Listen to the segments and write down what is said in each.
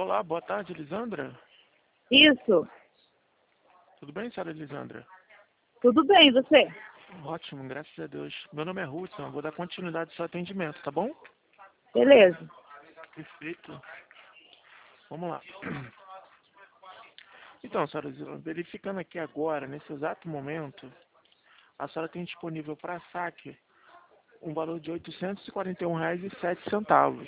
Olá, boa tarde, Elisandra. Isso. Tudo bem, senhora Elisandra? Tudo bem, e você? Ótimo, graças a Deus. Meu nome é Hudson, eu vou dar continuidade ao seu atendimento, tá bom? Beleza. Perfeito. Vamos lá. Então, senhora Elisandra, verificando aqui agora, nesse exato momento, a senhora tem disponível para saque um valor de R$ 841,07.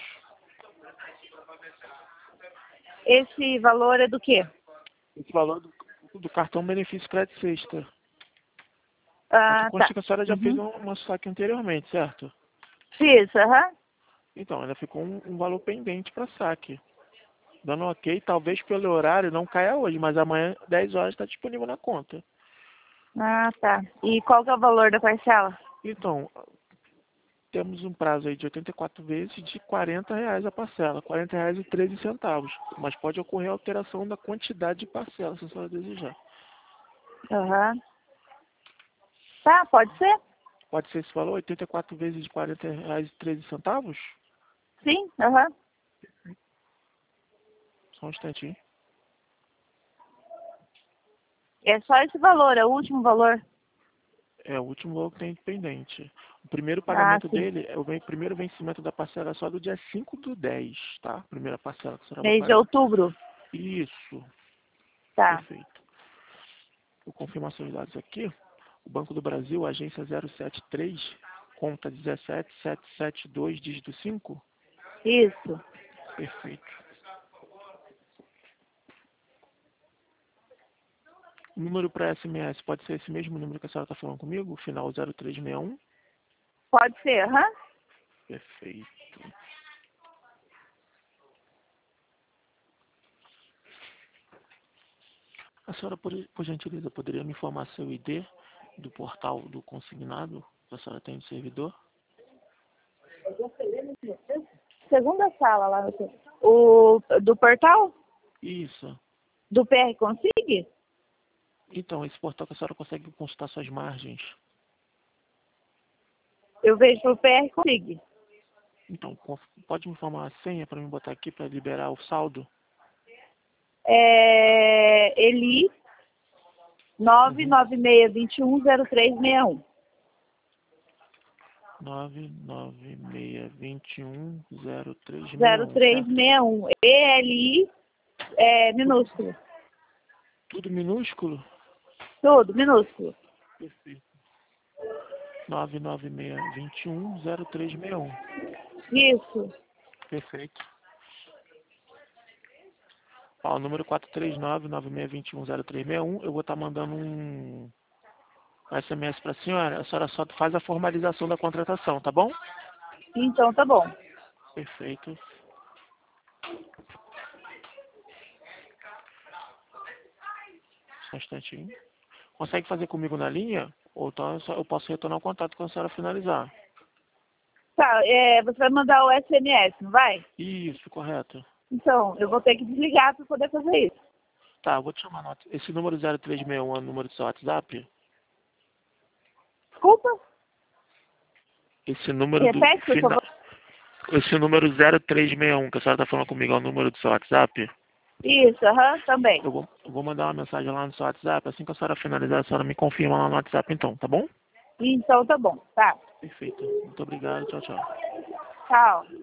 Esse valor é do quê? Esse valor do cartão benefício crédito sexta. Aqui Ah, consta tá. que a senhora já fez Uhum. uma saque anteriormente, certo? Fiz, aham. Então, ainda ficou um valor pendente para saque. Dando ok, talvez pelo horário não caia hoje, mas amanhã, 10 horas, está disponível na conta. Ah, tá. E qual que é o valor da parcela? Então, temos um prazo aí de 84 vezes de R$ 40 a parcela, R$ 40,13. Mas pode ocorrer alteração da quantidade de parcela, se a senhora desejar. Aham. Tá, pode ser? Pode ser esse valor, 84 vezes de R$ 40,13? Sim, aham. Só um instantinho. É só esse valor, é o último valor. É o último valor que tem pendente. O primeiro Ah, pagamento sim. dele, primeiro vencimento da parcela é só do dia 5/10, tá? Primeira parcela que a senhora vai Mês de pagar. outubro. Isso, Tá. perfeito. Vou confirmar seus dados aqui. O Banco do Brasil, agência 073, conta 17772, dígito 5. Isso. Perfeito. O número para SMS pode ser esse mesmo número que a senhora está falando comigo, final 0361. Pode ser, aham. Perfeito. A senhora, por gentileza, poderia me informar seu ID do portal do consignado que a senhora tem no servidor? Segunda sala lá no centro. O do portal? Isso. Do PR Consigue? Então, esse portal que a senhora consegue consultar suas margens. Eu vejo pro PR Consigue. Então, pode me informar a senha para me botar aqui para liberar o saldo? É Eli Uhum. 996210361. 996210361, certo? 0361. ELI minúsculo. Tudo minúsculo? Tudo, minúsculo. Perfeito. 996210361. Isso. Perfeito. Ó, o número 43996210361, eu vou estar mandando um SMS para a senhora só faz a formalização da contratação, tá bom? Então tá bom. Perfeito. Só um instantinho. Consegue fazer comigo na linha? Ou então eu posso retornar o contato quando a senhora finalizar. Tá, você vai mandar o SMS, não vai? Isso, correto. Então, eu vou ter que desligar para poder fazer isso. Tá, eu vou te chamar nota. Esse número 0361 é o número do seu WhatsApp? Desculpa? Esse número do Repete, por final. favor. Esse número 0361 que a senhora está falando comigo é o número do seu WhatsApp? Isso, aham, também. Eu vou mandar uma mensagem lá no seu WhatsApp. Assim que a senhora finalizar, a senhora me confirma lá no WhatsApp então, tá bom? Então tá bom. Tá. Perfeito. Muito obrigado. Tchau, tchau. Tchau.